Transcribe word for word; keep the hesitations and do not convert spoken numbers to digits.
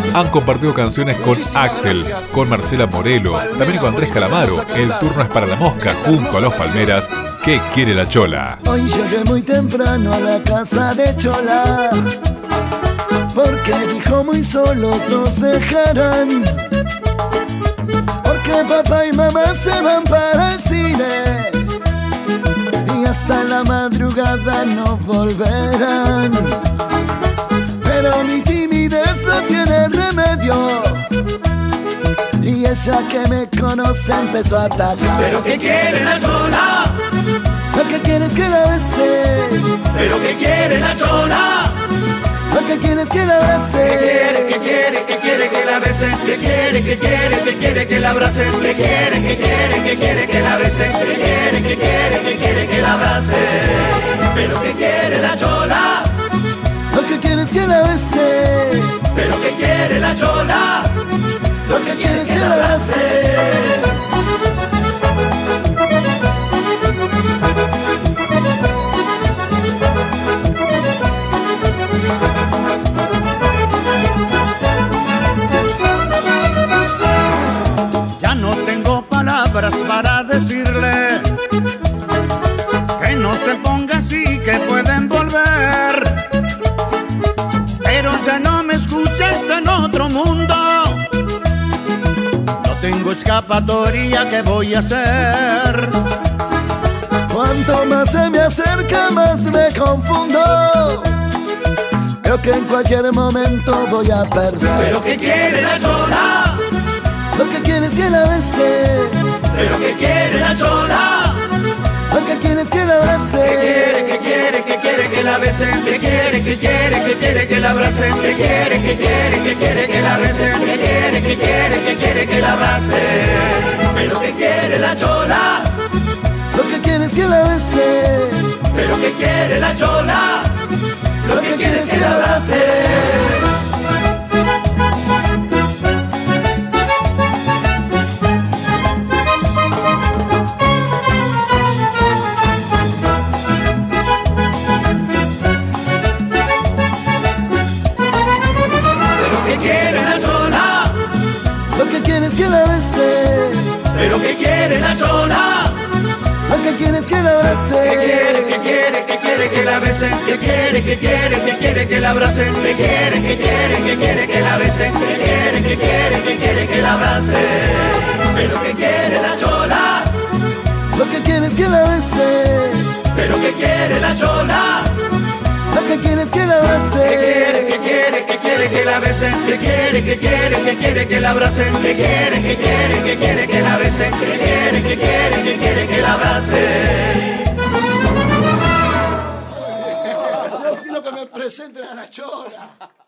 Han compartido canciones con Axel, con Marcela Morelo, también con Andrés Calamaro. El turno es para la mosca, junto a Los Palmeras. ¿Qué quiere la Chola? Hoy llegué muy temprano a la casa de Chola, porque dijo muy solos nos dejarán, porque papá y mamá se van para el cine y hasta la madrugada no volverán. Pero mi timidez no tiene remedio y ella que me conoce empezó a atacar. ¿Pero qué quiere la Chola? Lo que quiere es que la bese. ¿Pero qué quiere la Chola? Lo que quiere es que la abrace. ¿Qué quiere, qué quiere, qué quiere que la bese? ¿Qué quiere, qué quiere, qué quiere que la abrace? ¿Qué quiere, qué quiere, qué quiere que la bese? ¿Qué quiere, qué quiere, qué quiere que la abrace? ¿Pero qué quiere la Chola? Lo que quiere es que la bese. ¿Pero qué quiere la Chola? Lo que quiere es que la abrace. Ya no tengo palabras para decirle que no se ponga así, que pueden volver, pero ya no me escucha, está en otro mundo. No tengo escapatoria, ¿qué voy a hacer? Cuanto más se me acerca, más me confundo. Creo que en cualquier momento voy a perder. ¿Pero qué quiere la Chola? Lo que quiere es que la bese. ¿Pero qué quiere la Chola? Lo que quiere es que la abrace. ¿Qué quiere, qué quiere, qué quiere que la bese? ¿Qué quiere, qué quiere, qué quiere que la abrace? ¿Qué quiere, qué quiere, qué quiere que la bese? ¿Qué quiere, qué quiere, qué quiere que la abrace? ¿Pero qué quiere la Chola? Lo que quiere es que la bese. ¿Pero qué quiere la Chola? Lo que quiere es que la abrace. Que la bese. ¿Pero qué quiere la Chola? Lo que quiere es que la abrace. ¿Qué quiere, qué quiere, qué quiere que la bese? ¿Qué quiere, qué quiere, qué quiere que la abrace? ¿Qué quiere, qué quiere, qué quiere que la bese? ¿Qué quiere, qué quiere, qué quiere que la abrace? ¿Pero qué quiere la Chola? Lo que quiere es que la bese. ¿Pero qué quiere la Chola? Lo que quiere es que la abrace. ¿Qué quiere, qué quiere, qué quiere que la bese? ¿Qué quiere, qué quiere, qué quiere que la abrace? ¿Qué quiere, qué quiere, qué quiere que la bese? ¿Qué quiere, qué quiere, qué quiere que la abrace? Yo quiero que me presenten a la Chola.